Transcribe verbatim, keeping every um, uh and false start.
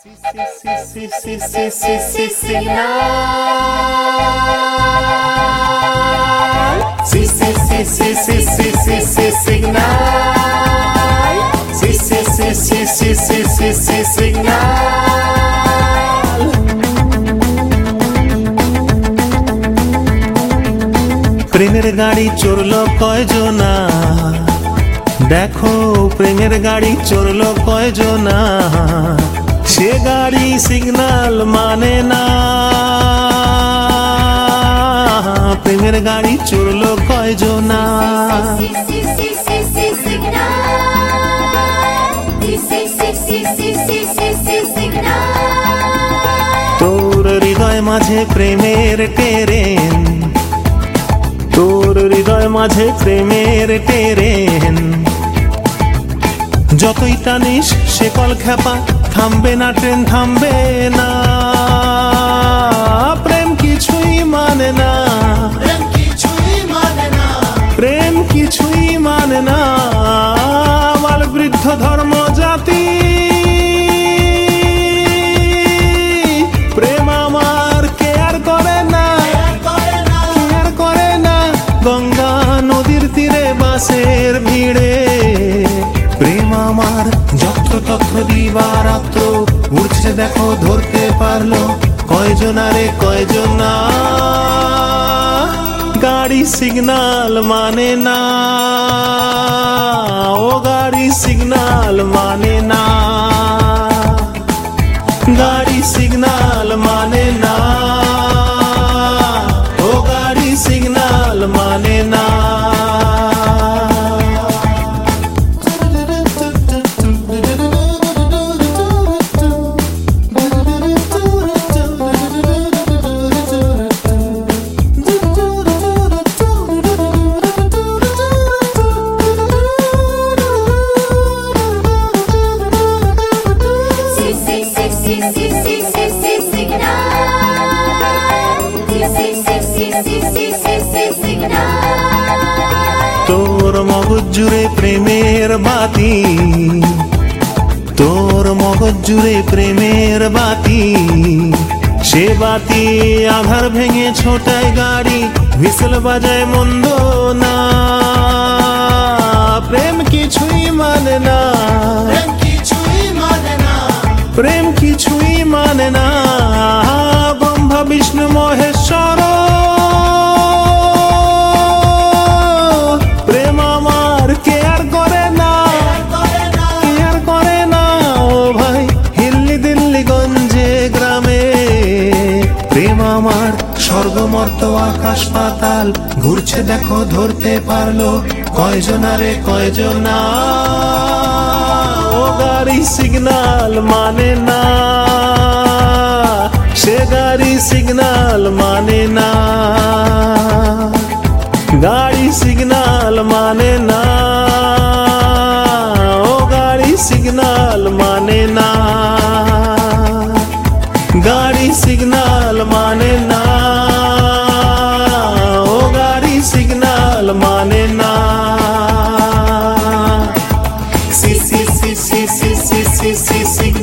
প্রেমের গাড়ি চড়লো কয়জনা, দেখো প্রেমের গাড়ি চড়লো কয়জনা, সে গাড়ি সিগন্যাল মানে না। প্রেমের গাড়ি চড়লো কয়জনা, তোর হৃদয় মাঝে প্রেমের ট্রেন, তোর হৃদয় মাঝে প্রেমের ট্রেন, যতই টানিস সে কল খ্যাপা, থামবে না ট্রেন থামবে না। প্রেম কিছুই মানে না, প্রেম কিছুই মানে না। বাল বৃদ্ধ ধর্ম জাতি, প্রেম আমার কেয়ার করে না, কেয়ার করে না। গঙ্গা নদীর তীরে বাসের ভিড়ে, প্রেম আমার যত্র তত্র দিবারাত্র উঠছে, দেখো ধরতে পারলো কয়জনা রে কয়জনা। গাড়ি সিগন্যাল মানে না, ও গাড়ি সিগন্যাল মানে না, গাড়ি সিগন্যাল মানে না, ও গাড়ি সিগন্যাল মানে না। তোর মগজ জুড়ে প্রেমের বাতি, তোর মগজ জুড়ে প্রেমের বাতি, সে বাতি আধার ভেঙে ছোটায় গাড়ি, হুইসেল বাজায় মন্দ না। প্রেম কিছুই মানে না, প্রেম কিছুই মানে না। ব্রহ্মা বিষ্ণু মহেশ্বর, প্রেম আমার কেয়ার করে না, কেয়ার করে না। ও ভাই হিল্লি দিল্লি গঞ্জে গ্রামে, প্রেম আমার স্বর্গমর্ত আকাশ পাতাল ঘুরছে, দেখো ধরতে পারলো কয়জনা রে কয়জনা। ও গাড়ি সিগন্যাল মানে না, সে গাড়ি সিগন্যাল মানে না, গাড়ি সিগন্যাল মানে না, ও গাড়ি সিগন্যাল মানে না, গাড়ি সিগন্যাল মানে না, ও গাড়ি সিগন্যাল মানে না। সি সি সি সি সি সি সি সি